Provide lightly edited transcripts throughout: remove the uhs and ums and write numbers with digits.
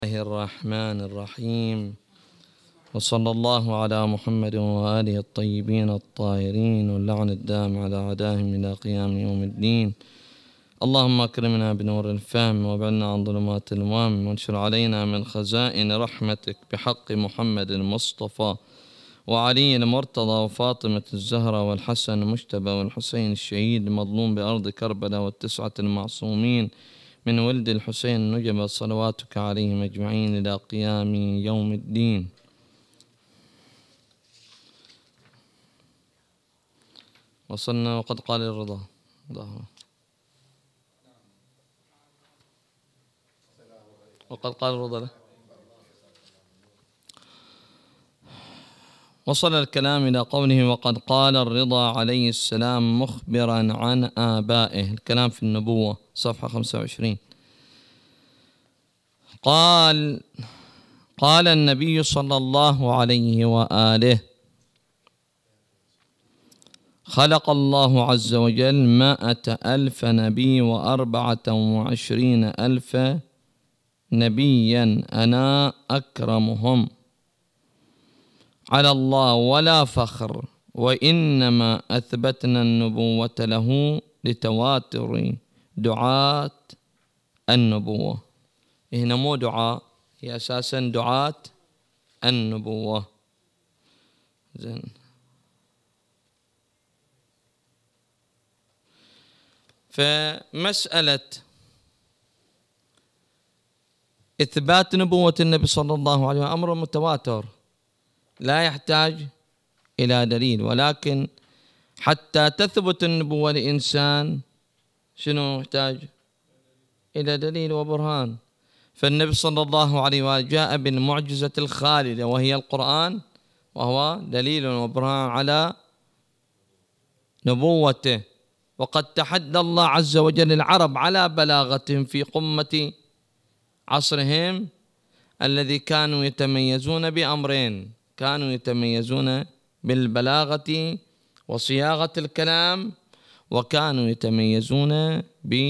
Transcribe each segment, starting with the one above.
الله الرحمن الرحيم، وصلى الله على محمد وآله الطيبين الطاهرين، واللعن الدام على أعدائهم إلى قيام يوم الدين. اللهم أكرمنا بنور الفهم، وابعدنا عن ظلمات الوهم، وانشر علينا من خزائن رحمتك بحق محمد المصطفى وعلي المرتضى وفاطمة الزهرة والحسن المجتبى والحسين الشهيد المظلوم بأرض كربلاء والتسعة المعصومين من ولد الحسين نجب، صلواتك عليهم أجمعين إلى قيام يوم الدين. وصلنا وقد قال الرضا وقد قال الرضا له. وصل الكلام إلى قوله وقد قال الرضا عليه السلام مخبرا عن آبائه، الكلام في النبوة صفحة 25. قال النبي صلى الله عليه وآله: خلق الله عز وجل 100,000 نبي و24,000 نبيا، أنا أكرمهم على الله ولا فخر، وإنما أثبتنا النبوة له لتواتر دعاة النبوة. هنا مو دعاء، هي أساسا دعاة النبوة. زين. فمسألة إثبات نبوة النبي صلى الله عليه وسلم أمر متواتر لا يحتاج إلى دليل، ولكن حتى تثبت النبوة لإنسان شنو يحتاج؟ إلى دليل وبرهان. فالنبي صلى الله عليه وآله جاء بالمعجزة الخالدة وهي القرآن، وهو دليل وبرهان على نبوته. وقد تحدى الله عز وجل العرب على بلاغتهم في قمة عصرهم، الذي كانوا يتميزون بأمرين: كانوا يتميزون بالبلاغة وصياغة الكلام، وكانوا يتميزون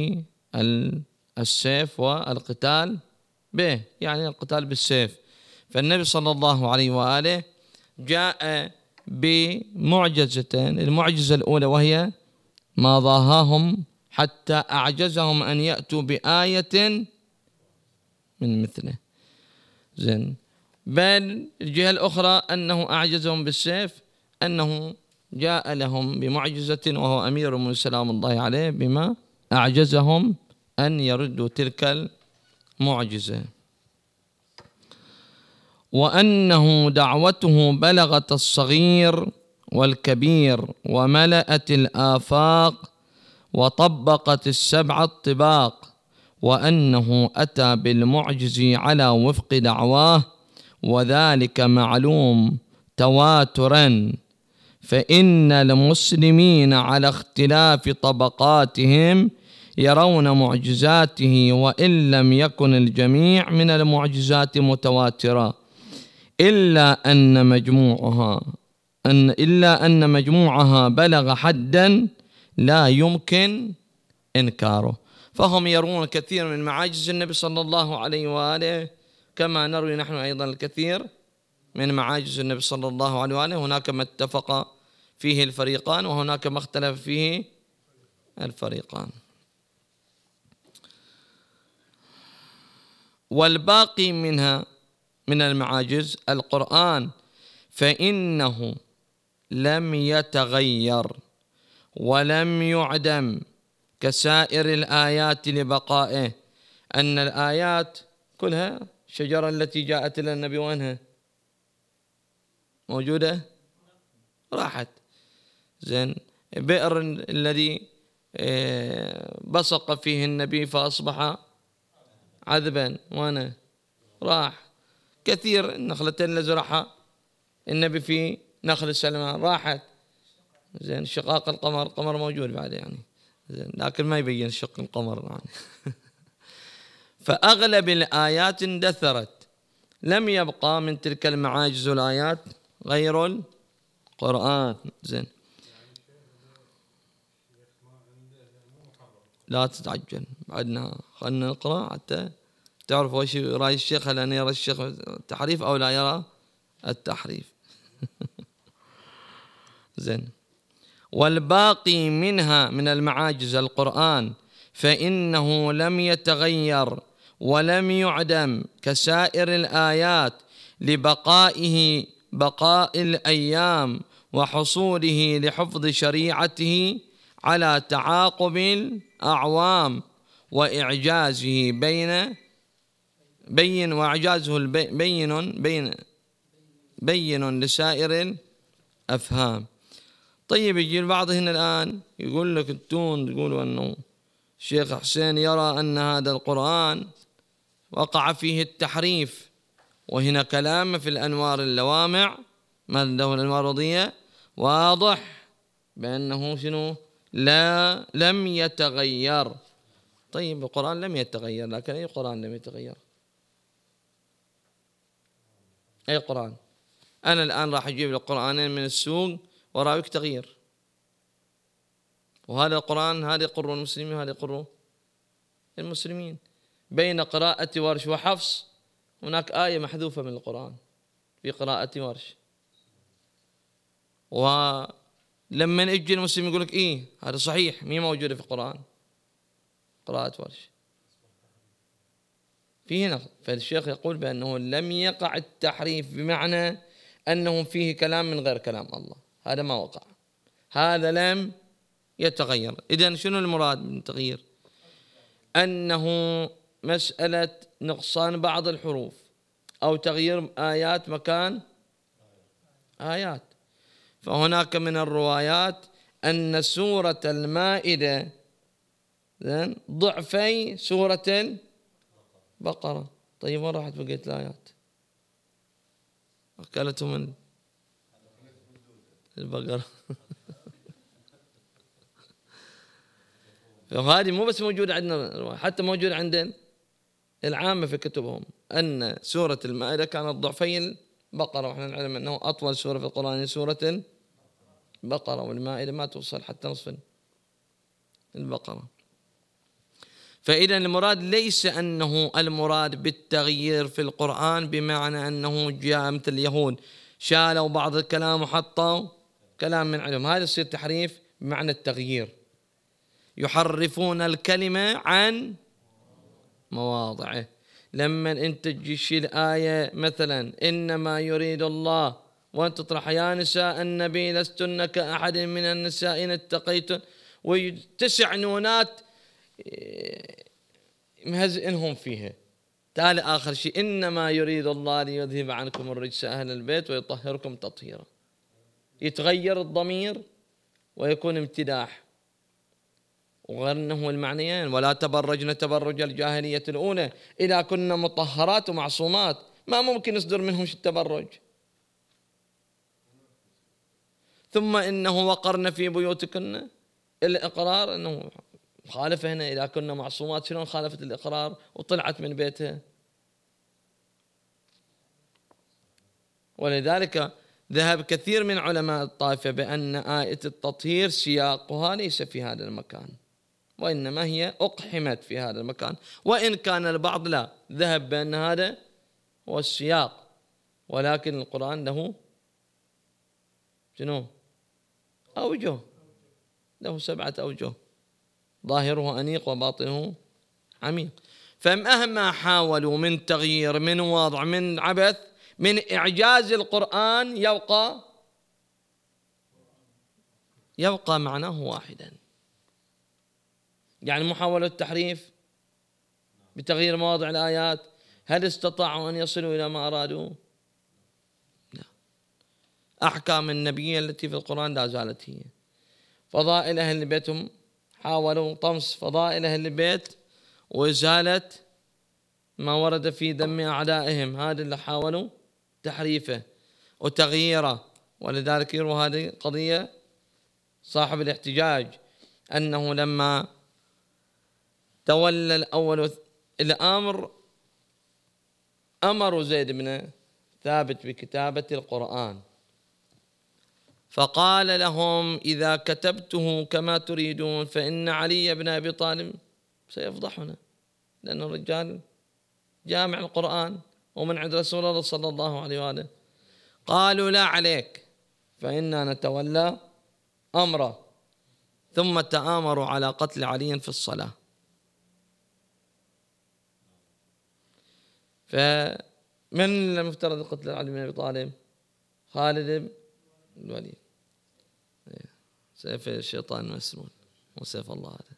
بالسيف والقتال به، يعني القتال بالسيف. فالنبي صلى الله عليه وآله جاء بمعجزتين: المعجزة الأولى وهي ما ضاهاهم حتى أعجزهم أن يأتوا بآية من مثله. زين. بل الجهة الأخرى أنه أعجزهم بالسيف، أنه جاء لهم بمعجزة وهو أمير من سلام الله عليه بما أعجزهم أن يردوا تلك المعجزة. وأنه دعوته بلغت الصغير والكبير وملأت الآفاق وطبقت السبع الطباق، وأنه أتى بالمعجز على وفق دعواه، وذلك معلوم تواترا، فإن المسلمين على اختلاف طبقاتهم يرون معجزاته، وإن لم يكن الجميع من المعجزات متواترة، إلا أن مجموعها بلغ حدا لا يمكن إنكاره. فهم يرون كثير من معاجز النبي صلى الله عليه وآله، كما نروي نحن أيضا الكثير من معاجز النبي صلى الله عليه وآله. هناك ما اتفق فيه الفريقان، وهناك ما اختلف فيه الفريقان. والباقي منها من المعاجز القرآن، فإنه لم يتغير ولم يعدم كسائر الآيات لبقائه. أن الآيات كلها، الشجرة التي جاءت إلى النبي وأنها موجودة راحت. زين. بئر الذي بصق فيه النبي فأصبح عذبا وأنا راح. كثير النخلتين اللي زرعها النبي في نخل سلمان راحت. زين. شقاق القمر موجود بعد يعني، زين، لكن ما يبين شق القمر يعني. فأغلب الآيات اندثرت، لم يبقى من تلك المعاجز والآيات غير القرآن. زين. لا تتعجل، بعدنا خلنا نقرأ حتى تعرف وش رأي الشيخ؟ هل أن يرى الشيخ التحريف أو لا يرى التحريف؟ زين. والباقي منها من المعاجز القرآن فإنه لم يتغير ولم يعدم كسائر الآيات لبقائه بقاء الأيام وحصوله لحفظ شريعته على تعاقب الأعوام وإعجازه بين لسائر الأفهام. طيب يجي البعض هنا الآن يقول لك انتم تقولوا أنه الشيخ حسين يرى أن هذا القرآن وقع فيه التحريف، وهنا كلام في الأنوار اللوامع ما له الأنوار الرضية واضح بأنه شنو لم يتغير. طيب القرآن لم يتغير، لكن أي قرآن لم يتغير؟ أي قرآن؟ أنا الآن راح أجيب القرآنين من السوق وراويك تغيير، وهذا القرآن هذا يقر المسلمين وهذا يقر المسلمين. بين قراءة ورش وحفص هناك آية محذوفة من القرآن في قراءة ورش، ولما يجي المسلم يقول لك إيه هذا صحيح مي موجودة في القرآن قراءة ورش فيه نقص. فالشيخ يقول بأنه لم يقع التحريف بمعنى أنه فيه كلام من غير كلام الله، هذا ما وقع، هذا لم يتغير. إذن شنو المراد من التغيير؟ أنه مسألة نقصان بعض الحروف أو تغيير آيات مكان آيات. فهناك من الروايات أن سورة المائدة ضعفي سورة البقرة. طيب وين راحت بقية الآيات؟ أكلتهم من البقرة. فهذه مو بس موجودة عندنا، حتى موجودة عند العامة في كتبهم أن سورة المائدة كانت ضعفي البقرة، وإحنا نعلم أنه أطول سورة في القرآن سورة البقرة، والمائدة ما توصل حتى نصف البقرة. فإذا المراد ليس أنه المراد بالتغيير في القرآن بمعنى أنه جاء مثل اليهود شالوا بعض الكلام وحطوا كلام من عندهم، هذا يصير تحريف بمعنى التغيير. يحرفون الكلمة عن مواضعه. لما أنت تجيش الآية مثلا إنما يريد الله وأن تطرح يا نساء النبي لستن كأحد من النساء إن اتقيتن، وتسع نونات مهزئنهم فيها. تعالى آخر شيء إنما يريد الله ليذهب عنكم الرجس أهل البيت ويطهركم تطهيرا. يتغير الضمير ويكون امتداح، وغير أنه المعنيين ولا تبرجن تبرج الجاهلية الأولى إذا كنا مطهرات ومعصومات ما ممكن يصدر منهم التبرج. ثم إنه وقرن في بيوتكن الإقرار، أنه مخالفة هنا إذا كنا معصومات شلون خالفت الإقرار وطلعت من بيتها؟ ولذلك ذهب كثير من علماء الطائفة بأن آية التطهير سياقها ليس في هذا المكان، وإنما هي أقحمت في هذا المكان، وإن كان البعض لا ذهب بأن هذا هو السياق، ولكن القرآن له شنو؟ أوجه، له 7 أوجه، ظاهره أنيق وباطنه عميق. فمهما حاولوا من تغيير من وضع من عبث من إعجاز القرآن يبقى معناه واحدا. يعني محاولة التحريف بتغيير مواضع الآيات، هل استطاعوا أن يصلوا إلى ما أرادوا؟ لا. أحكام النبي التي في القرآن لا زالت هي. فضائل أهل بيتهم حاولوا طمس فضائل أهل البيت وإزالة ما ورد في ذم أعدائهم، هذا اللي حاولوا تحريفه وتغييره. ولذلك يروى هذه قضية صاحب الاحتجاج أنه لما تولى الأول الأمر أمروا زيد بن ثابت بكتابة القرآن، فقال لهم إذا كتبته كما تريدون فإن علي بن أبي طالب سيفضحنا، لأن الرجال جامع القرآن ومن عند رسول الله صلى الله عليه وآله. قالوا لا عليك فإنا نتولى أمره، ثم تآمروا على قتل علي في الصلاة. فمن المفترض قتل علي بن أبي طالب؟ خالد بن الوليد، سيف الشيطان مسمون وسيف الله هذا.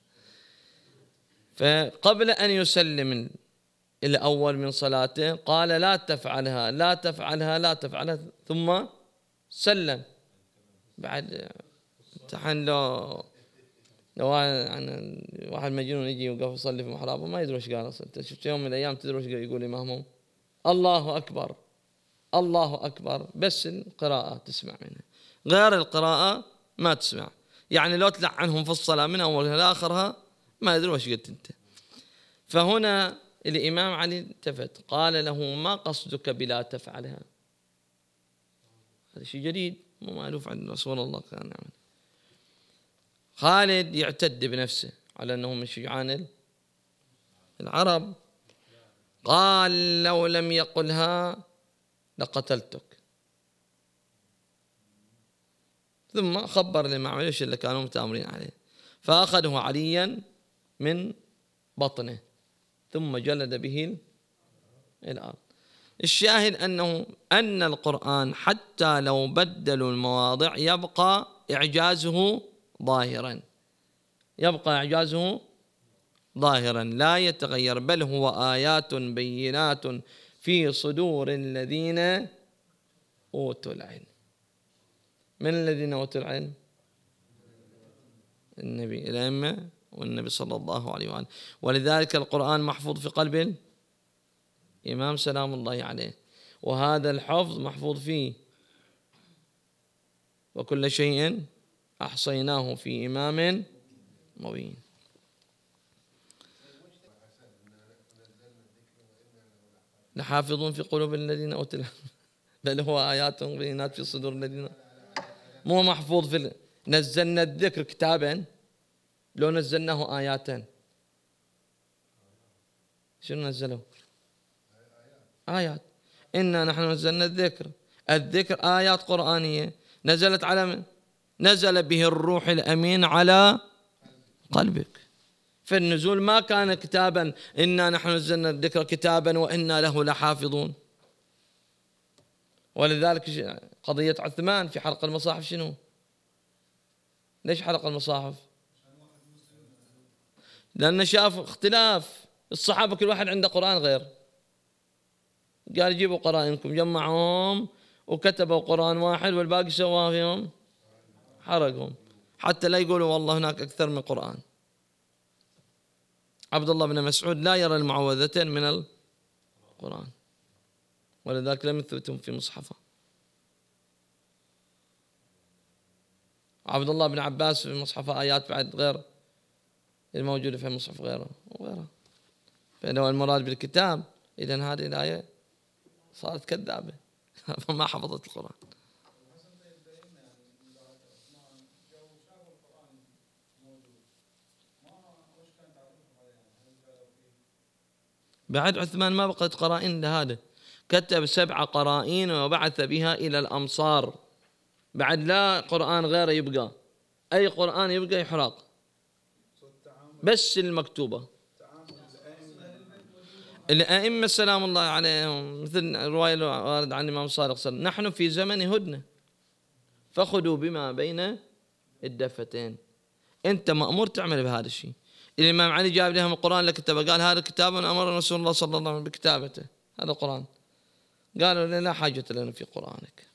فقبل أن يسلم الأول من صلاته قال لا تفعلها لا تفعلها لا تفعلها، ثم سلم. بعد امتحن لو واحد مجنون يجي ويقف يصلي في محرابه ما يدري وش قال اصلا. انت شفت يوم من الايام تدري وش يقول امامهم؟ الله اكبر الله اكبر، بس القراءة تسمع منها، غير القراءة ما تسمع. يعني لو تلعنهم في الصلاة من اولها لاخرها ما يدري وش قلت انت. فهنا الامام علي التفت قال له ما قصدك بلا تفعلها؟ هذا شيء جديد مو مألوف عند رسول الله كان يعمل. خالد يعتد بنفسه على أنه من شجعان العرب، قال لو لم يقلها لقتلتك. ثم خبر الإمام علي اللي كانوا متآمرين عليه، فأخذه عليا من بطنه ثم جلد به الأرض. الشاهد أن القرآن حتى لو بدلوا المواضع يبقى إعجازه ظاهرا، يبقى إعجازه ظاهرا لا يتغير، بل هو آيات بينات في صدور الذين أوتوا العلم. من الذين أوتوا العلم؟ النبي، الأئمة والنبي صلى الله عليه وآله. ولذلك القرآن محفوظ في قلب الإمام سلام الله عليه، وهذا الحفظ محفوظ فيه وكل شيء أحصيناه في إمام مبين. لحافظون في قلوب الذين أوتوا العلم بل هو آيات بينات في صدور الذين، مو محفوظ في نزلنا الذكر كتابا لو نزلناه آياتا. شنو نزلوا؟ آيات. إنا نحن نزلنا الذكر، الذكر آيات قرآنية نزلت على من؟ نزل به الروح الأمين على قلبك. فالنزول ما كان كتابا، إنا نحن نزلنا الذكر كتابا وإنا له لحافظون. ولذلك قضية عثمان في حرق المصاحف شنو؟ ليش حرق المصاحف؟ لأنه شاف اختلاف الصحابة، كل واحد عنده قرآن غير، قال جيبوا قرائنكم، جمعهم وكتبوا قرآن واحد والباقي سواه فيهم حرقهم، حتى لا يقولوا والله هناك أكثر من قرآن. عبد الله بن مسعود لا يرى المعوذتين من القرآن، ولذلك لم يثبتهم في مصحفه. عبد الله بن عباس في مصحفه آيات بعد غير الموجودة في المصحف غيره وغيره. فلو المراد بالكتاب إذن هذه الآية صارت كذابة فما حفظت القرآن. بعد عثمان ما بقت قرائن لهذا، كتب 7 قرائن وبعث بها إلى الأمصار، بعد لا قرآن غيره يبقى، أي قرآن يبقى يحرق بس المكتوبة. الأئمة سلام الله عليهم مثل رواية وارد عن الإمام صادق صلى الله عليه وسلم: نحن في زمن هدنة فخذوا بما بين الدفتين. أنت مأمور تعمل بهذا الشيء. الإمام علي جاب لهم القرآن لكتبه، قال هذا كتاب أمر رسول الله صلى الله عليه وسلم بكتابته، هذا القرآن. قالوا لا حاجة لنا في قرآنك.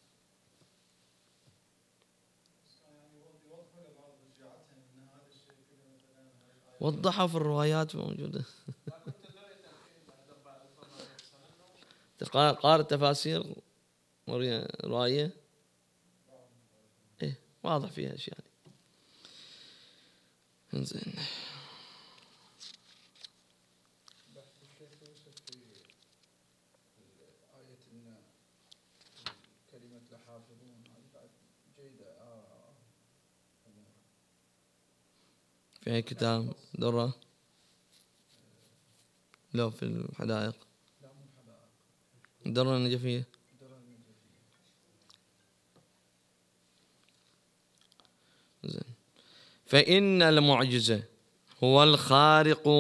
وضحوا في الروايات موجودة قارئ تفاسير رواية إيه واضح فيها أشياء. إنزين. في أي كتاب درة؟ لو في الحدائق الدرة النجفية. زين. فإن المعجزة هو الخارق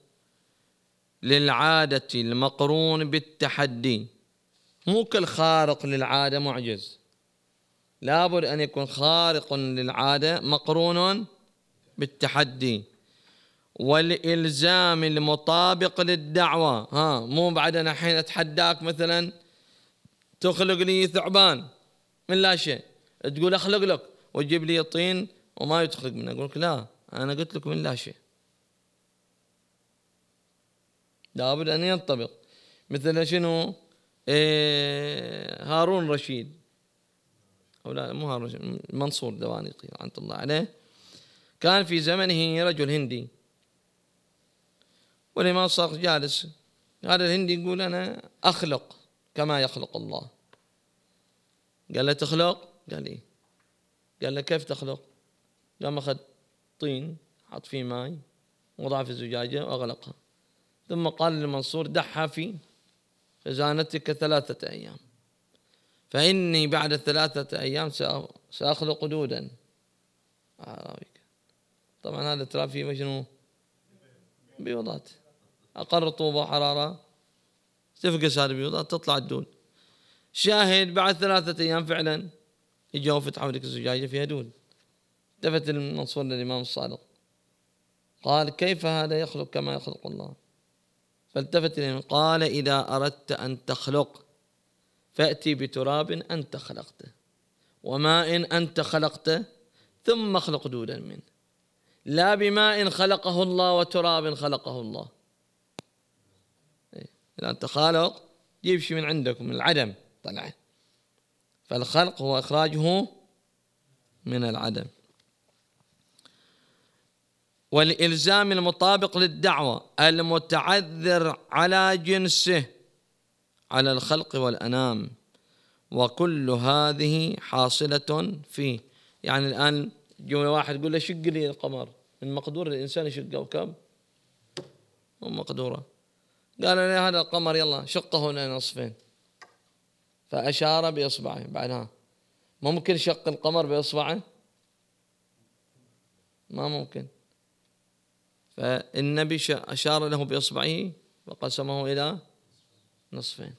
للعادة المقرون بالتحدي. مو كل خارق للعادة معجز، لابد أن يكون خارق للعادة مقرون بالتحدي والإلزام المطابق للدعوة. مو بعد أنا حين أتحداك مثلا تخلق لي ثعبان من لا شيء، تقول أخلق لك وتجيب لي طين وما يتخلق منه، أقول لك لا، أنا قلت لك من لا شيء. لابد أن ينطبق. مثل شنو؟ هارون رشيد، أو لا مو هارون رشيد، منصور دوانيقي رحمة الله عليه، كان في زمنه رجل هندي، والإمام الصادق جالس، هذا الهندي يقول أنا أخلق كما يخلق الله. قال له تخلق؟ قال إيه. قال له كيف تخلق؟ قام أخذ طين حط فيه ماء وضعه في الزجاجة وأغلقها، ثم قال للمنصور دعها في خزانتك 3 أيام، فإني بعد 3 أيام سأخلق دودا. طبعا هذا ترى فيه مجنون بيوضات، أقل رطوبة وحرارة تفقس هذه البيوضات تطلع الدود. شاهد بعد 3 أيام فعلا إجوا فتحوا لك الزجاجة فيها دود. التفت المنصور للإمام الصادق قال كيف هذا يخلق كما يخلق الله؟ فالتفت إليه قال إذا أردت أن تخلق فأتي بتراب أنت خلقته وماء أنت خلقته ثم اخلق دودا منه، لا بماء خلقه الله وتراب خلقه الله. إذا أنت خالق جيب شيء من عندك من العدم طلعه، فالخلق هو إخراجه من العدم. والإلزام المطابق للدعوة المتعذر على جنسه على الخلق والأنام، وكل هذه حاصلة فيه. يعني الآن جو واحد يقول له شق لي القمر، من مقدور الإنسان يشق كوكب ومقدوره. قال لي هذا القمر يلا شقه لنا نصفين، فأشار بإصبعه. بعدها ممكن شق القمر بإصبعه؟ ما ممكن. فالنبي أشار له بإصبعه وقسمه إلى نصفين.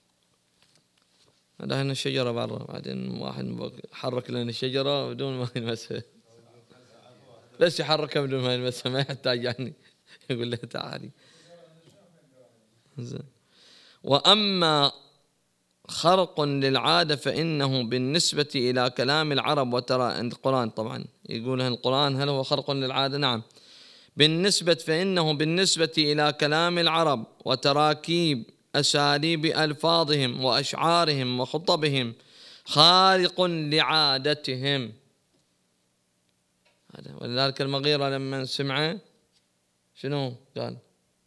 هذا هنا الشجرة برا، بعدين واحد حرك لنا الشجرة بدون ما يلمسها، بس يحركها بدون ما يلمسها، ما يحتاج يعني يقول له تعالي. وأما خرق للعادة فإنه بالنسبة إلى كلام العرب وترى القرآن، طبعا يقول القرآن هل هو خرق للعادة؟ نعم. فإنه بالنسبة إلى كلام العرب وتراكيب أساليب ألفاظهم وأشعارهم وخطبهم خارق لعادتهم. ولذلك المغيرة لما سمعه شنو قال؟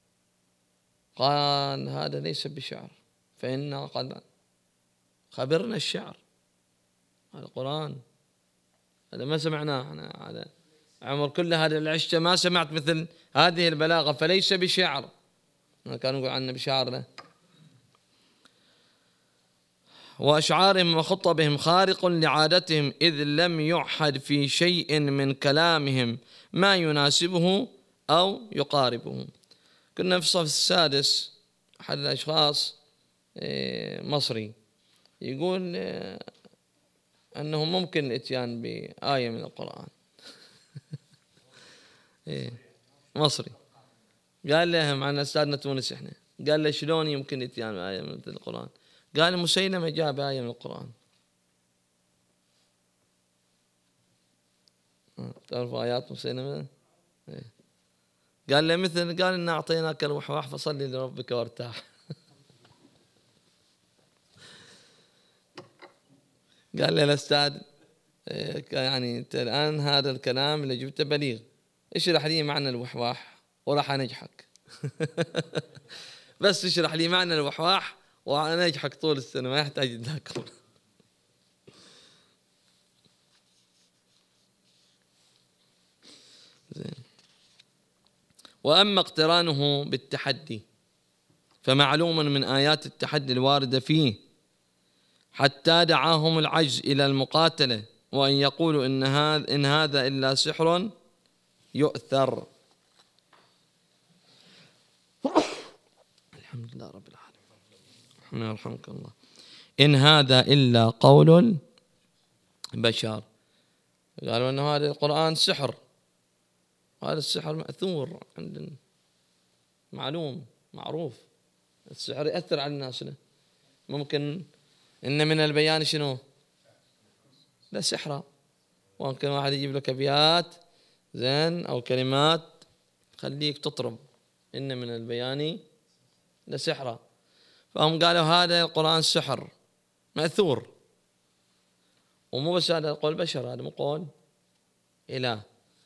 قال هذا ليس بشعر، فإنه قد خبرنا الشعر، هذا القرآن، هذا ما سمعناه أنا على عمر كل هذا العشة ما سمعت مثل هذه البلاغة، فليس بشعر. كانوا يقول عنه بشعر له. وأشعارهم وخطبهم خارق لعادتهم، إذ لم يعهد في شيء من كلامهم ما يناسبه أو يقاربه. كنا في الصف السادس أحد الأشخاص مصري يقول أنه ممكن الإتيان بآية من القرآن. مصري قال له معنا أستاذنا تونس إحنا، قال له شلون يمكن إتيان بآية من القرآن؟ قال مسيلمة جاء بآية من القرآن. تعرف آيات مسيلمة؟ قال له مثل، قال إنا أعطيناك الوحواح فصلي لربك وارتاح. قال له الأستاذ يعني أنت الآن هذا الكلام اللي جبته بليغ، اشرح لي معنى الوحواح وراح أنجحك. بس اشرح لي معنى الوحواح وأنا أنجحك طول السنة، ما يحتاج تذاكر. زين. وأما اقترانه بالتحدي فمعلوم من آيات التحدي الواردة فيه حتى دعاهم العجز إلى المقاتلة وأن يقولوا إن هذا إلا سحر يؤثر. الحمد لله رب العالمين. يرحمك الله. إن هذا إلا قول البشر. قالوا أن هذا القرآن سحر، هذا السحر مأثور عندنا، معلوم معروف. السحر يأثر على الناس. ممكن إن من البيان شنو؟ لا سحرة. ممكن واحد يجيب لك أبيات زين أو كلمات خليك تطرب، إن من البيان لسحرة. فهم قالوا هذا القرآن سحر مأثور. ومو بس هذا قول بشر، هذا مو قول إله.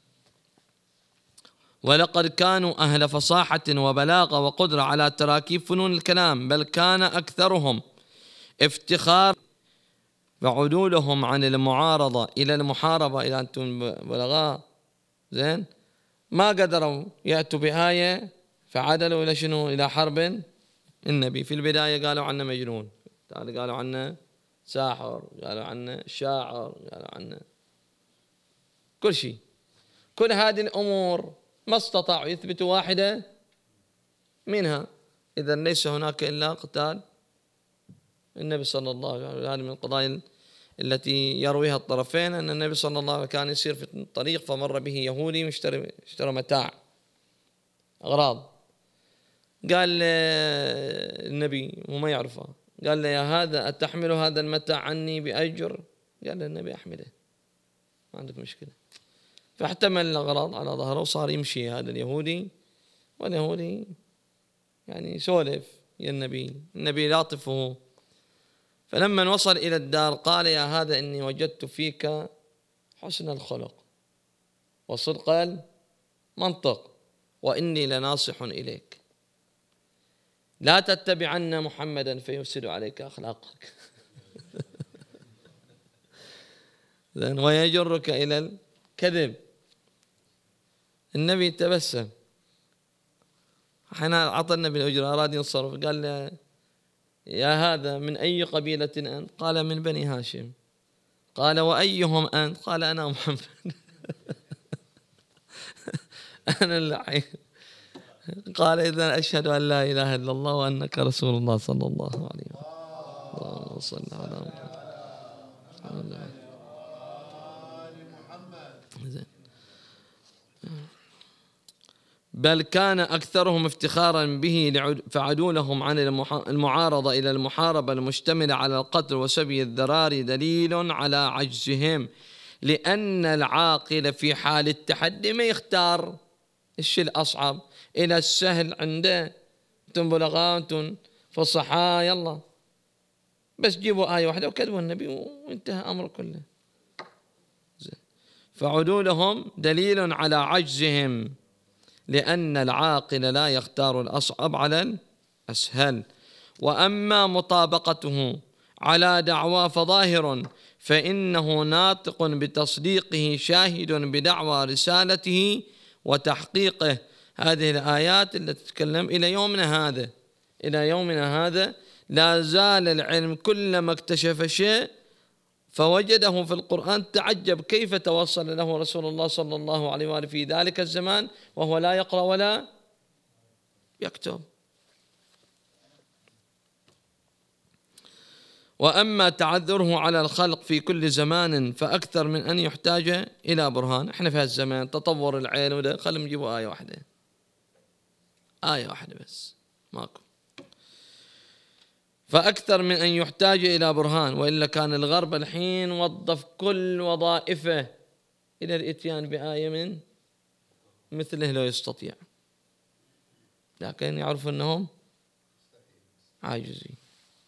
ولقد كانوا أهل فصاحة وبلاغة وقدرة على تراكيب فنون الكلام، بل كان أكثرهم افتخار وعدولهم عن المعارضة إلى المحاربة إلى أنتم بلغاء زين ما قدروا يأتوا بآية فعدلوا إلى شنو؟ إلى حرب النبي. في البداية قالوا عنه مجنون، قالوا عنه ساحر، قالوا عنه شاعر، قالوا عنه كل شيء. كل هذه الأمور ما استطاعوا يثبتوا واحدة منها. إذا ليس هناك إلا قتال النبي صلى الله عليه وسلم. هذه من القضايا التي يرويها الطرفين، أن النبي صلى الله عليه وسلم كان يسير في الطريق فمر به يهودي اشترى متاع أغراض. قال النبي وما يعرفه، قال له يا هذا أتحمل هذا المتاع عني بأجر؟ قال له النبي أحمله ما عندك مشكلة. فاحتمل الأغراض على ظهره وصار يمشي هذا اليهودي، واليهودي يعني سولف يا النبي لاطفه. فلما وصل إلى الدار قال يا هذا إني وجدت فيك حسن الخلق وصدق المنطق وإني لناصح إليك لا تتبعن محمدا فيفسد عليك أخلاقك ويجرك إلى الكذب. النبي تبسم، حين أعطى النبي الأجرة أراد ينصرف قال له يا هذا من أي قبيلة أنت؟ قال من بني هاشم. قال وأيهم أنت؟ قال أنا محمد أنا اللعين. قال إذن أشهد أن لا إله إلا الله وأنك رسول الله صلى الله عليه وسلم. اللهم صل على محمد. بل كان أكثرهم افتخارا به فعدولهم عن المعارضة إلى المحاربة المشتملة على القتل وسبي الذراري دليل على عجزهم، لأن العاقل في حال التحدي ما يختار الشيء الأصعب إلى السهل عنده. أنتم بلغاء أنتم فصحاء يلا بس جيبوا آية واحدة وكذبوا النبي وانتهى أمر كله. فعدولهم دليل على عجزهم، لأن العاقل لا يختار الأصعب على الأسهل. وأما مطابقته على دعوى فظاهر، فإنه ناطق بتصديقه شاهد بدعوى رسالته وتحقيقه. هذه الآيات التي تتكلم إلى يومنا هذا لا زال العلم كلما اكتشف شيء فوجده في القرآن تعجب كيف توصل له رسول الله صلى الله عليه وآله في ذلك الزمان وهو لا يقرأ ولا يكتب. وأما تعذره على الخلق في كل زمان فأكثر من أن يحتاج إلى برهان. احنا في هالزمان تطور العلم وده، خلهم يجيبوا آية واحدة بس ماكو. فأكثر من أن يحتاج إلى برهان، وإلا كان الغرب الحين وظف كل وظائفه إلى الإتيان بآية من مثله لو يستطيع، لكن يعرف أنهم عاجزين.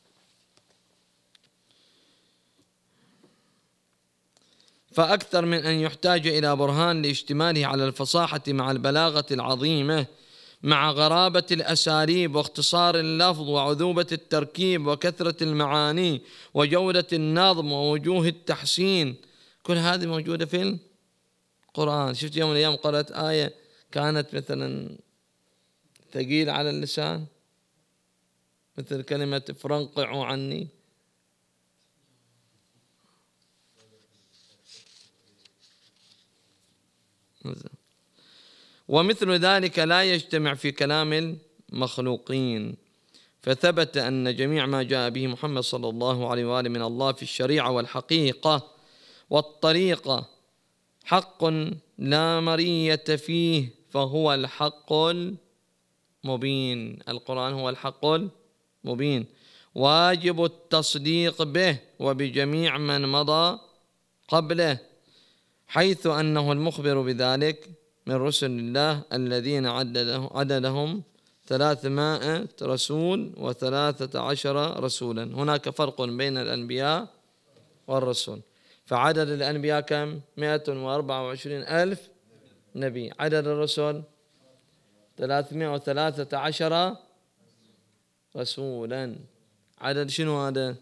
فأكثر من أن يحتاج إلى برهان لاشتماله على الفصاحة مع البلاغة العظيمة مع غرابة الأساليب واختصار اللفظ وعذوبة التركيب وكثرة المعاني وجودة النظم ووجوه التحسين. كل هذه موجودة في القرآن. شفت يوم من الأيام قرأت آية كانت مثلا ثقيل على اللسان مثل كلمة فرنقعوا عني. ومثل ذلك لا يجتمع في كلام المخلوقين. فثبت أن جميع ما جاء به محمد صلى الله عليه وآله من الله في الشريعة والحقيقة والطريقة حق لا مرية فيه، فهو الحق المبين. القرآن هو الحق المبين، واجب التصديق به وبجميع من مضى قبله، حيث أنه المخبر بذلك من رسل الله الذين عددهم 300 رسول و13 رسولا. هناك فرق بين الأنبياء والرسل. فعدد الأنبياء كم؟ 124 ألف نبي. عدد الرسل 313 رسولا. عدد شنو هذا؟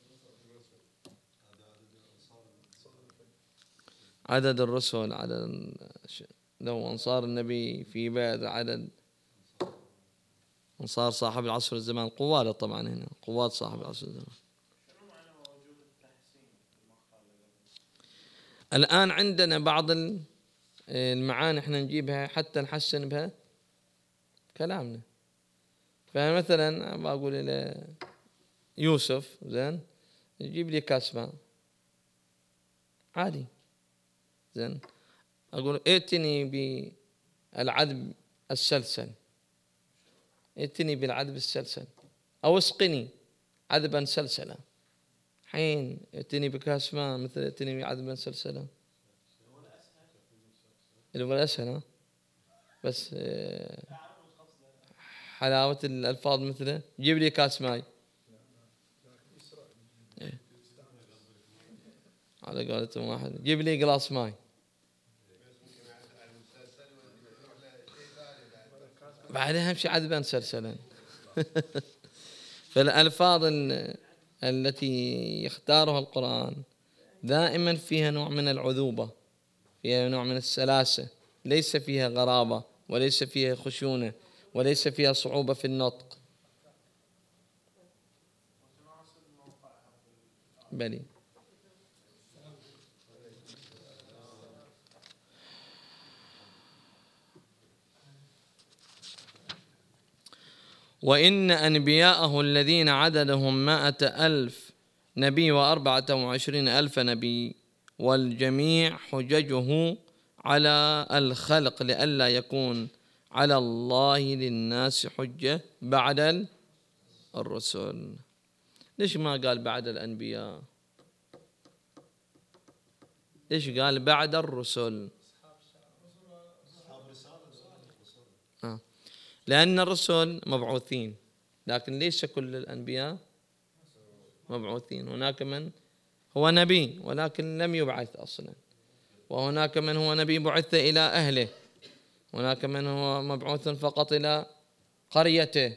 عدد الرسل، عدد لو أنصار النبي في بعد عدد أنصار صاحب العصر الزمان، قوات طبعا، هنا قوات صاحب العصر الزمان. الآن عندنا بعض المعاني احنا نجيبها حتى نحسن بها كلامنا. فمثلا بقول إلى يوسف زين يجيب لي كاس ماء عادي، زين أقول ائتني بالعذب السلسل، ائتني بالعذب السلسل، أو اسقني عذبا سلسلا. حين ائتني بكاس ماء مثل ائتني بعذبا سلسلا، اللي هو الأسهل. بس حلاوة الألفاظ مثله جيب لي كاس ماي على قولتهم واحد، جيب لي قلاص ماي. بعدها همشي عذبا سلسلا. فالألفاظ التي يختارها القرآن دائما فيها نوع من العذوبة، فيها نوع من السلاسة، ليس فيها غرابة وليس فيها خشونة وليس فيها صعوبة في النطق. بلي. وإن أنبياءه الذين عددهم 100,000 نبي و24,000 نبي، والجميع حججه على الخلق لئلا يكون على الله للناس حجة بعد الرسل. ليش ما قال بعد الأنبياء؟ ليش قال بعد الرسل؟ لأن الرسل مبعوثين، لكن ليس كل الأنبياء مبعوثين. هناك من هو نبي ولكن لم يبعث أصلا، وهناك من هو نبي بعث إلى أهله، هناك من هو مبعوث فقط إلى قريته.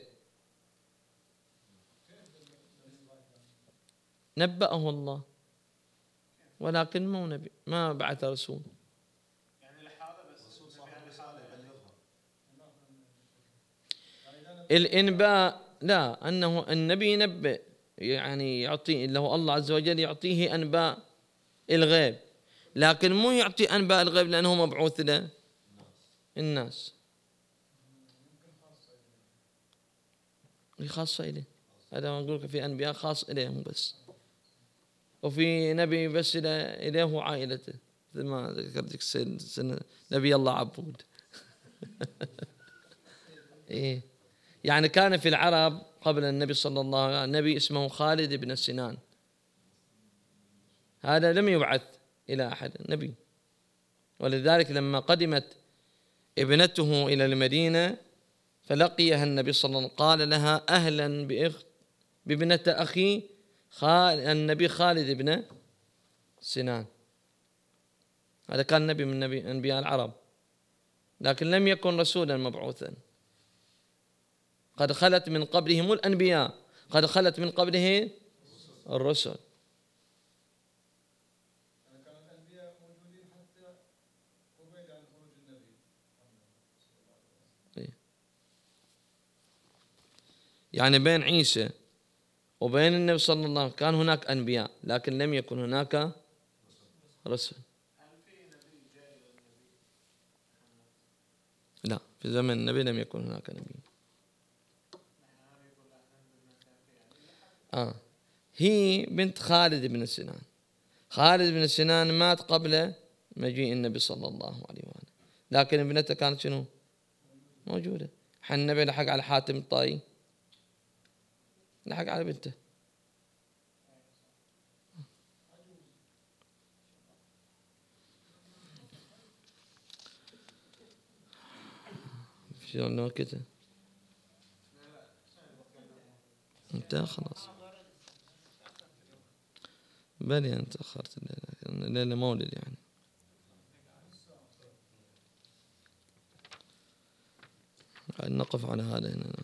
نبأه الله ولكن مو نبي، ما بعث رسول. الإنباء لا، أنه النبي ينبئ، يعني يعطي له الله عز وجل يعطيه أنباء الغيب، لكن مو يعطي أنباء الغيب لأنه مبعوث له الناس. خاصة إليه، هذا ما أقول لك، في أنبياء خاص إليهم بس، وفي نبي بس إليه وعائلته، مثل ما ذكرت سنة نبي الله عبود. إيه، يعني كان في العرب قبل النبي صلى الله عليه وسلم نبي اسمه خالد بن سنان، هذا لم يبعث إلى أحد نبي. ولذلك لما قدمت ابنته إلى المدينة فلقيها النبي صلى الله عليه وسلم قال لها أهلا بابنة أخي النبي خالد بن سنان. هذا كان نبي من أنبياء العرب، لكن لم يكن رسولا مبعوثا. قد خلت من قبلهم الأنبياء، قد خلت من قبله الرسل. يعني بين عيسى وبين النبي صلى الله عليه وسلم كان هناك أنبياء، لكن لم يكن هناك رسل. لا، في زمن النبي لم يكن هناك نبي. هي بنت خالد بن سنان. خالد بن سنان مات قبل مجيء النبي صلى الله عليه وآله، لكن ابنته كانت شنو؟ موجودة. النبي لحق على حاتم الطائي، لحق على بنته. شلون وقته؟ انتهى خلاص. بلي أنت أخرت الليلة مولد يعني. نقف على هذا هنا،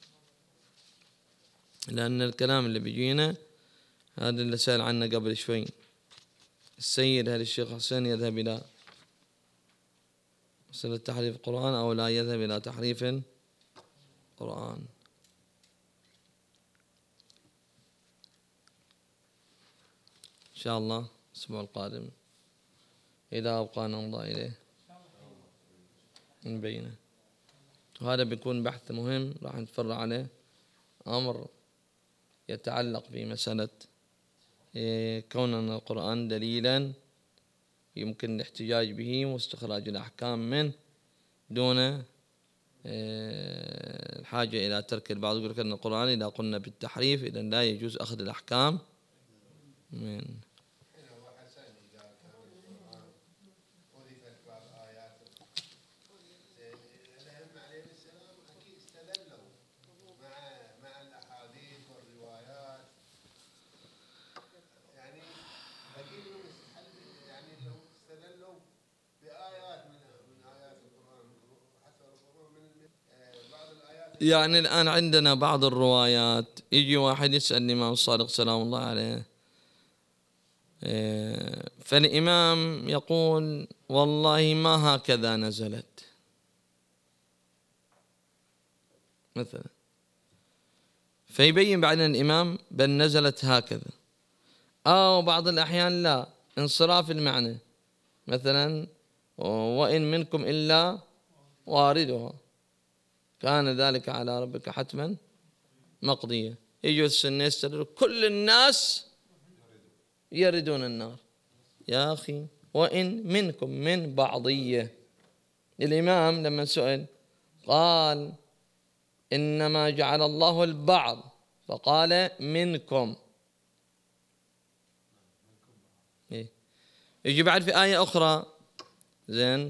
لأن الكلام اللي بيجينا هذا اللي سأل عنه قبل شوي. السيد هل الشيخ حسين يذهب إلى مسألة تحريف القرآن أو لا يذهب إلى تحريف القرآن؟ إن شاء الله الأسبوع القادم إذا أبقانا الله إليه نبينه. وهذا بيكون بحث مهم راح نتفرع عليه، أمر يتعلق بمسألة كون القرآن دليلا يمكن الاحتجاج به واستخراج الأحكام منه دون الحاجة إلى ترك البعض. يقول لك أن القرآن إذا قلنا بالتحريف إذا لا يجوز أخذ الأحكام من يعني الآن عندنا بعض الروايات يجي واحد يسأل الإمام الصادق سلام الله عليه، فالإمام يقول والله ما هكذا نزلت مثلا، فيبين بعدين الإمام بل نزلت هكذا. أو بعض الأحيان لا، انصراف المعنى، مثلا وإن منكم إلا واردها كان ذلك على ربك حتما مقضية. يجوز السنة يستدل كل الناس يردون النار، يا أخي وإن منكم من بعضية. الإمام لما سئل قال إنما جعل الله البعض فقال منكم. يجي بعد في آية أخرى زين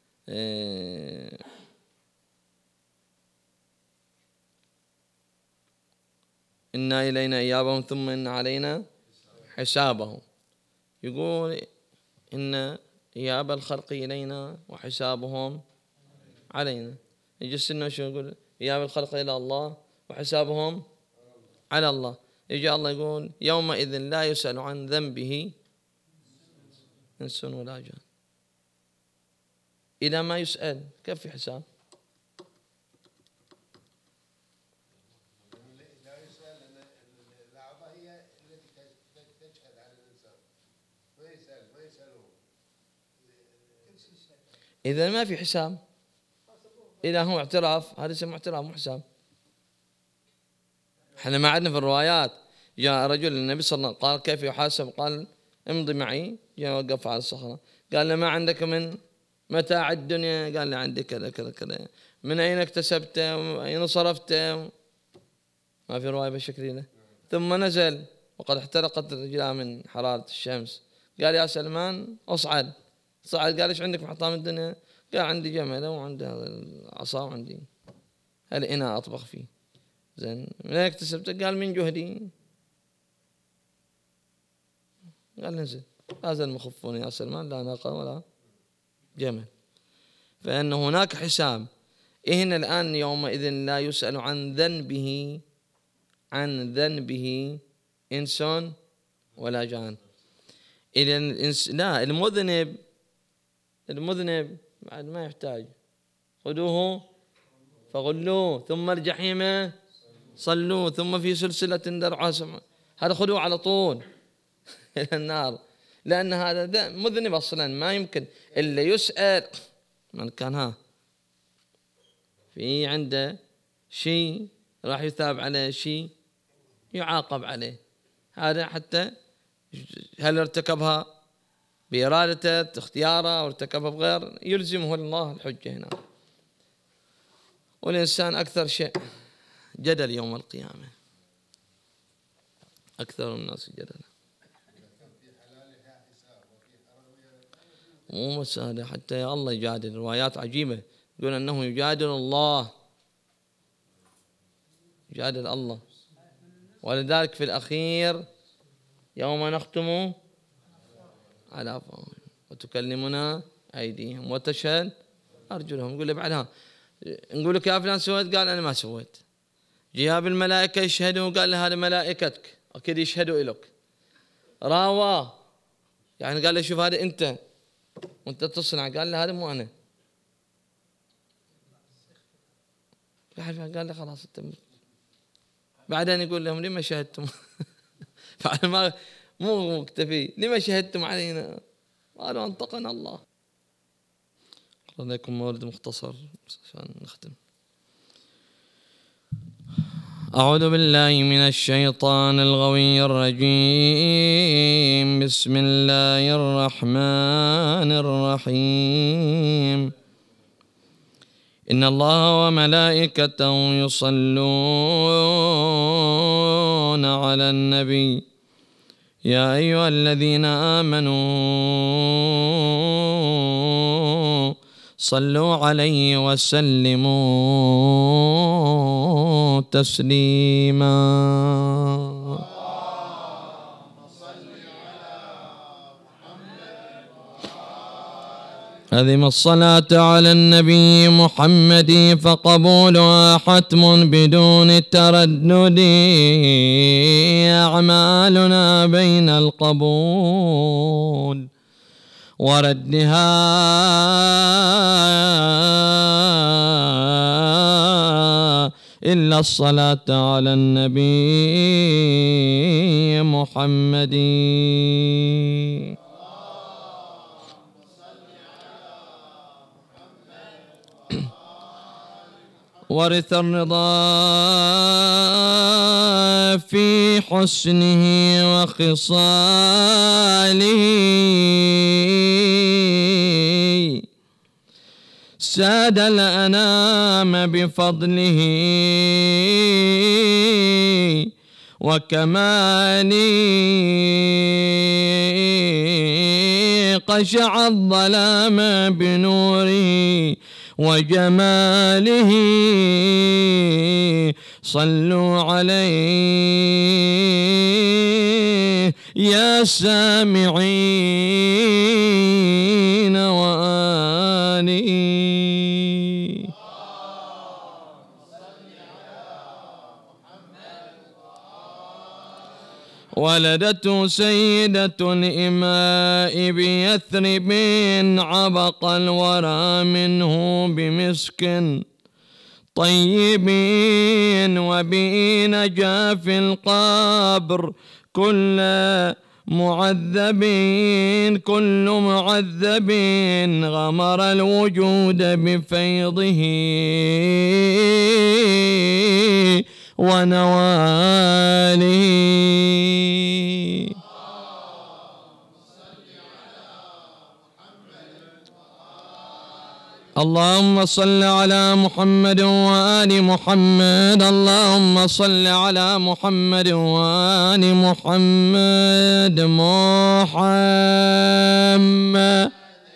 إنا إلينا إيابهم ثم إن علينا حسابهم. يقول إن إياب الخلق إلينا وحسابهم علينا. يجي السنة شو يقول؟ إياب الخلق إلى الله وحسابهم على الله. يجي الله يقول يومئذ لا يسأل عن ذنبه إنس ولا جان. إذا ما يسأل كيف في حساب؟ إذا ما في حساب، إذا هو اعتراف هذا اسمه اعتراف مو حساب. احنا ما عندنا في الروايات جاء رجل للنبي صلى الله عليه وسلم قال كيف يحاسب؟ قال امضي معي. جاء وقف على الصخرة قال له ما عندك من متاع الدنيا؟ قال له عندي كذا كذا كذا. من أين اكتسبته وأين صرفته؟ ما في رواية بالشكل له. ثم نزل وقد احترقت رجلاه من حرارة الشمس. قال يا سلمان اصعد. صعد قال ايش عندك من حطام الدنيا؟ قال عندي جمل وعندي عصا وعندي الإناء أطبخ فيه. زين من أين اكتسبته؟ قال من جهدي. قال نزل هذا المخفون يا سلمان لا ناقة ولا جمل. فإن هناك حساب. هنا الآن يومئذ لا يسأل عن ذنبه إنس ولا جان. إذا لا، المذنب بعد ما يحتاج خذوه فغلوه ثم الجحيم صلوا ثم في سلسلة درعها هذا خذوه على طول إلى النار، لأن هذا مذنب أصلا، ما يمكن إلا يسأل من كان في عنده شيء راح يثاب عليه، شيء يعاقب عليه. هذا حتى هل ارتكبها بإرادته اختياره أو ارتكبها بغير، يلزمه الله الحجة هنا. والإنسان أكثر شيء جدل يوم القيامة، أكثر الناس جدلا. مو بس هذا، حتى يا الله يجادل. روايات عجيبة يقول أنه يجادل الله، يجادل الله. ولذلك في الأخير يوم نختم على أفواههم وتكلمنا أيديهم وتشهد أرجلهم. نقول له بعدها نقول لك يا فلان سويت، قال أنا ما سويت. جياب الملائكة يشهدوا، قال له هذا ملائكتك أكيد يشهدوا إلك. راواه يعني قال له شوف هذا أنت وأنت تصنع، قال له هذا مو أنا. قال له خلاص أنت. بعدين يقول لهم لما شهدتم بعد ما مو مكتفي، لما شهدتم علينا؟ قالوا أنطقنا الله. أقرأ لكم مورد مختصر عشان نختم. أعوذ بالله من الشيطان الغوي الرجيم. بسم الله الرحمن الرحيم. إن الله وملائكته يصلون على النبي يا أيها الذين آمنوا صلوا عليه وسلموا تسليما. أذم الصلاة على النبي محمد فقبولها حتم بدون تردد، أعمالنا بين القبول وردها إلا الصلاة على النبي محمد. ورث الرضا في حسنه وخصاله، ساد الأنام بفضله وكماله، قشع الظلام بنوره وجماله. صلوا عليه يا سامعين وآله. ولدته سيدة الإماء بيثرب، عبق الورى منه بمسك طيب، وبه نجا في القبر كل معذب. غمر الوجود بفيضه ونواله. اللهم صل على محمد وآل محمد. اللهم صل على محمد وآل محمد. محمد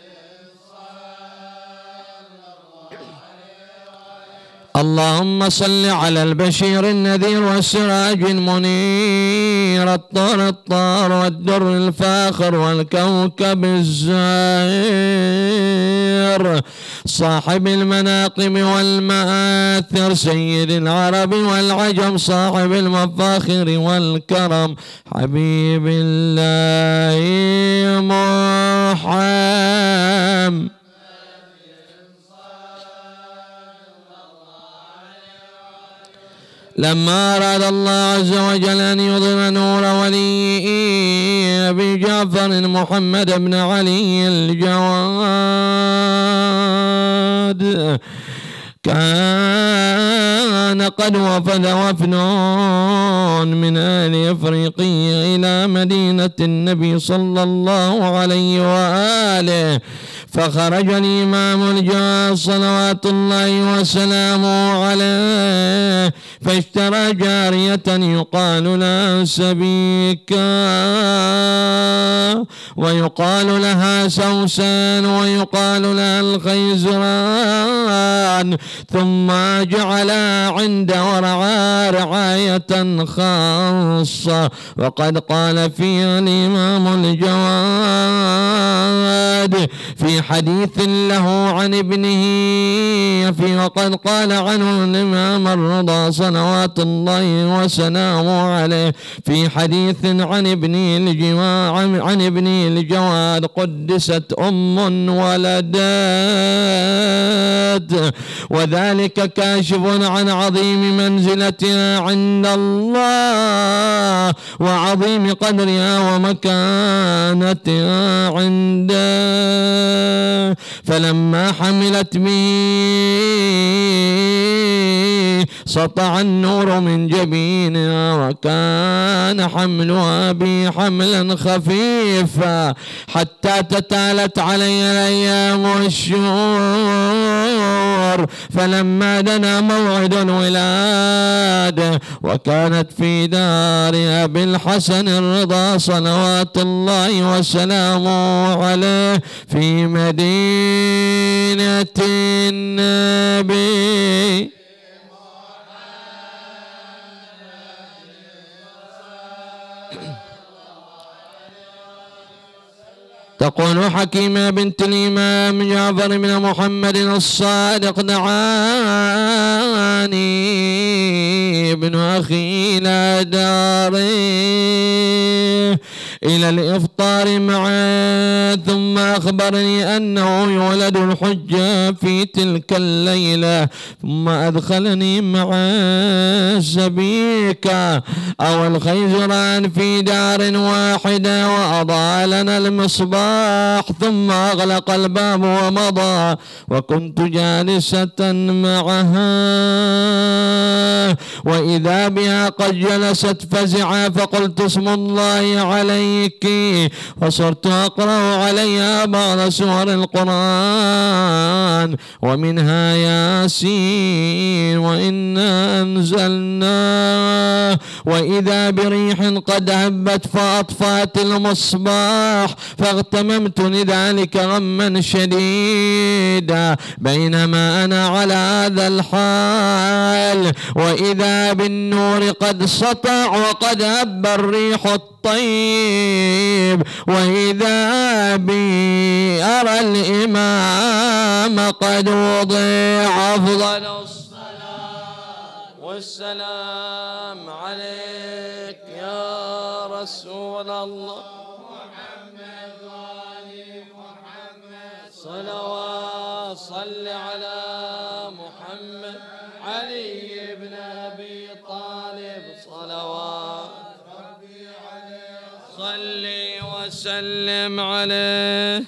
اللهم صل على البشير النذير والسراج المنير، الطار الطار والدر الفاخر والكوكب الزاهر، صاحب المناقب والمآثر، سيد العرب والعجم، صاحب المفاخر والكرم، حبيب الله محمد. لما أراد الله عز وجل أن يظهر نور وليه أبي جعفر محمد بن علي الجواد، كان قد وفد وفد من آل أفريقيا إلى مدينة النبي صلى الله عليه وآله، فخرج الإمام الجواد صلوات الله وسلامه عليه فاشترى جارية يقال لها سبيكا ويقال لها سوسن ويقال لها الخيزران، ثم جعل عند ورعى رعاية خاصة. وقد قال فيها الإمام الجواد في حديث له عن ابنه، وقد قال عنه الإمام الرضا صلوات الله وسلامه عليه في حديث عن ابنه الجواد: قدست ولدت، وذلك كاشف عن عظيم منزلتها عند الله وعظيم قدرها ومكانتها عنده. فلما حملت به سطع النور من جبينها، وكان حملها به حملا خفيفا حتى تتالت عليها الأيام والشهور. فلما دنا موعد الولادة وكانت في دار أبي الحسن الرضا صلوات الله وسلامه عليه في مدينة النبي تقول حكيمة بنت الإمام جعفر بن محمد الصادق: دعاني ابن أخي إلى داري إلى الإفطار معه، ثم أخبرني أنه يولد الحجة في تلك الليلة، ثم أدخلني مع سبيكة أو الخيزران في دار واحدة وأضاء لنا المصباح، ثم أغلق الباب ومضى، وكنت جالسة معها وإذا بها قد جلست فزعا، فقلت: اسم الله عليك، وصرت أقرأ عليها بعض سور القرآن ومنها ياسين وإنا أنزلناه، وإذا بريح قد هبت فأطفأت المصباح، فاغتممت لذلك غما شديدا بينما أنا على هذا الحال، وإذا بالنور قد سطع وقد هب الريح الطيب، وإذا بي أرى الإمام قد وضع. أفضل الصلاة والسلام عليك يا رسول الله، صلوات صل على محمد علي بن أبي طالب، صلوات ربي عليه صل وسلم عليه.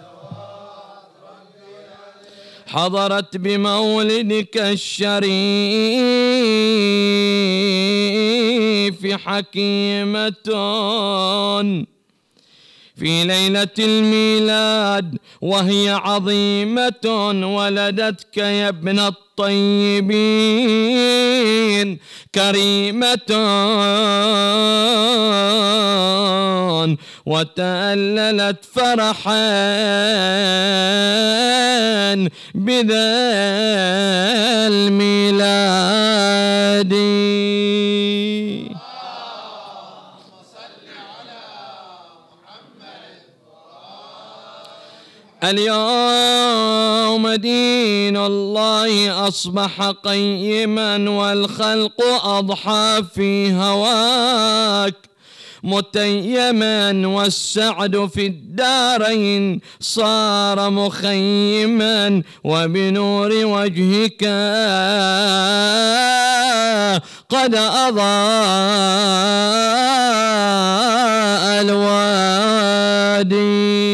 حضرت بمولدك الشريف حكيمة في ليلة الميلاد وهي عظيمة، ولدتك يا ابن الطيبين كريمة، وتأللت فرحا بذا الميلاد. اليوم دين الله أصبح قيما، والخلق أضحى في هواك، متيما، والسعد في الدارين صار مخيما، وبنور وجهك قد أضاء الوادي.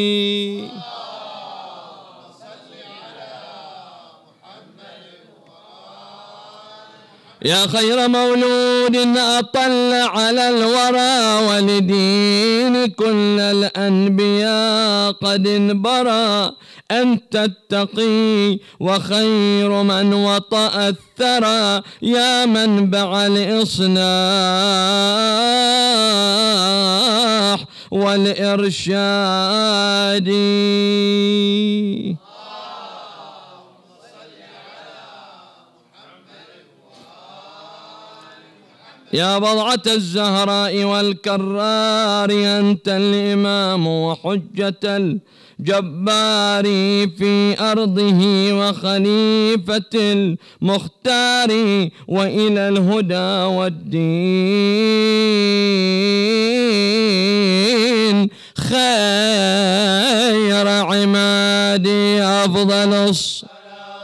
يا خير مولود أطل على الورى، ولدين كل الأنبياء قد انبرى. أنت التقي وخير من وطأ الثرى، يا منبع الإصلاح والإرشاد. يا بضعة الزهراء والكرار، أنت الإمام وحجة الجبار في أرضه، وخليفة المختار، وإلى الهدى والدين خير عمادي أفضل الصلاة.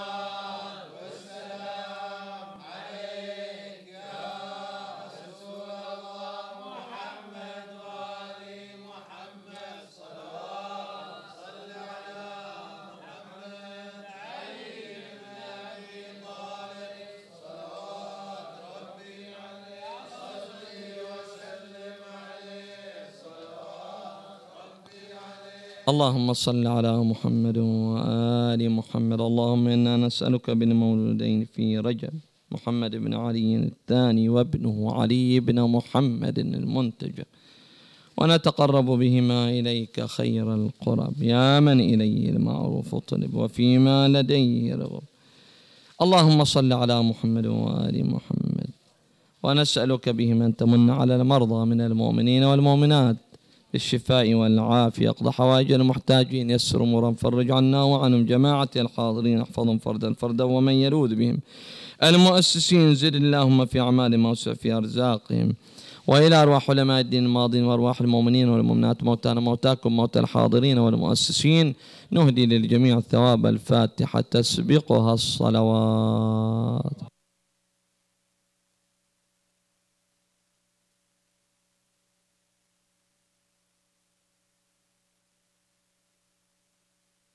اللهم صل على محمد وآل محمد. اللهم إنا نسألك بالمولودين في رجب، محمد بن علي الثاني وابنه علي بن محمد المنتجب، ونتقرب بهما إليك خير القرب، يا من إليه المعروف طلب وفيما لديه رغب. اللهم صل على محمد وآل محمد، ونسألك بهما أن تمن على المرضى من المؤمنين والمؤمنات بالشفاء والعافية، اقض حوائج المحتاجين، يسر أمورا، فرج عنا وعنهم جماعة الحاضرين، احفظهم فردا فردا ومن يلوذ بهم. المؤسسين زد اللهم في أعمالهم ووسع في أرزاقهم، وإلى أرواح علماء الدين الماضين وأرواح المؤمنين والمؤمنات، موتانا موتاكم موتى الحاضرين والمؤسسين، نهدي للجميع الثواب. الفاتحة تسبقها الصلوات.